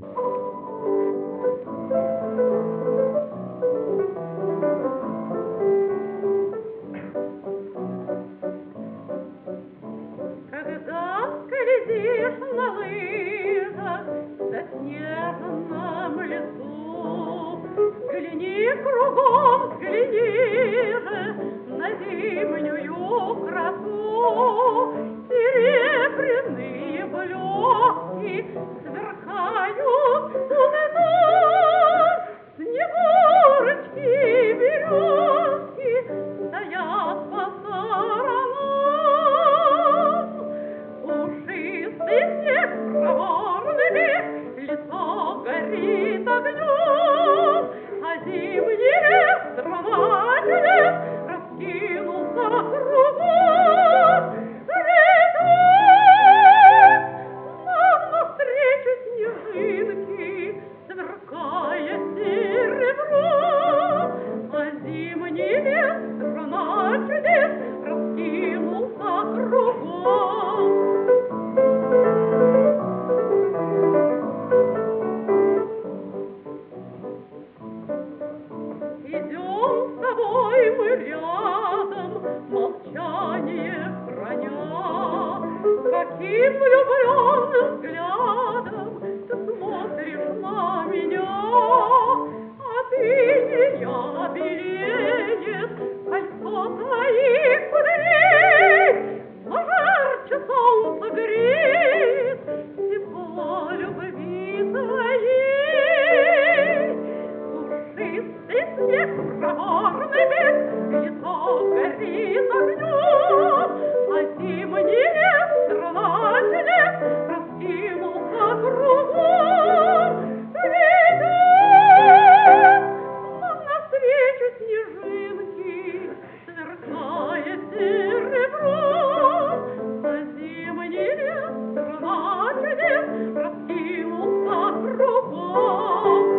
Кругом взгляни же на зимнюю красу, серебряные блески сверкают в луну, снегурочки, березки стоят по сторонам, пушистый снег проворный, лицо горит огнем, а зимний лес драмателен раскинулся кругом. Летят нам навстречу снежинки, сверкая серебром, а зимний лес драмателен раскинулся кругом. Идем с тобой мы рядом, молчание храня. Каким влюбленным взглядом ты смотришь на меня, а ты и я белеет кольцо твоих кудрей, но жарче солнце греет тепло любви твоей. Пушистый снег проворный бег, лицо горит огнем, а зимний лес драмателен раскинулся кругом. Летят нам навстречу снежинки, сверкая серебром, а зимний лес драмателен раскинулся кругом.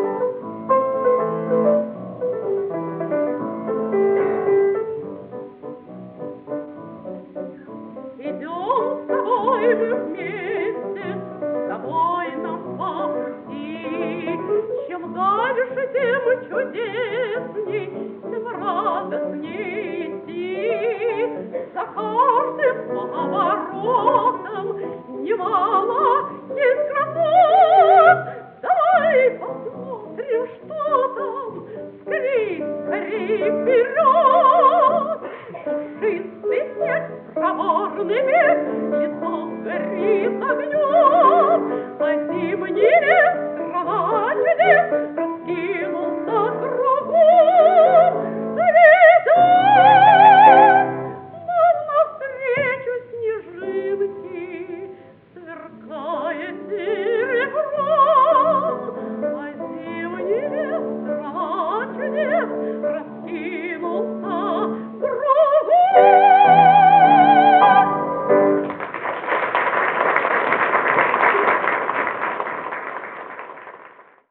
Идем с тобой мы вместе, с тобой нам по пути. Чем дальше, тем чудесней, тем радостней идти. За каждым поворотом немало есть красот. Давай посмотрим, что там, скорей вперед. Пушистый снег, проворный бег, лицо горит огнем, а зимний лес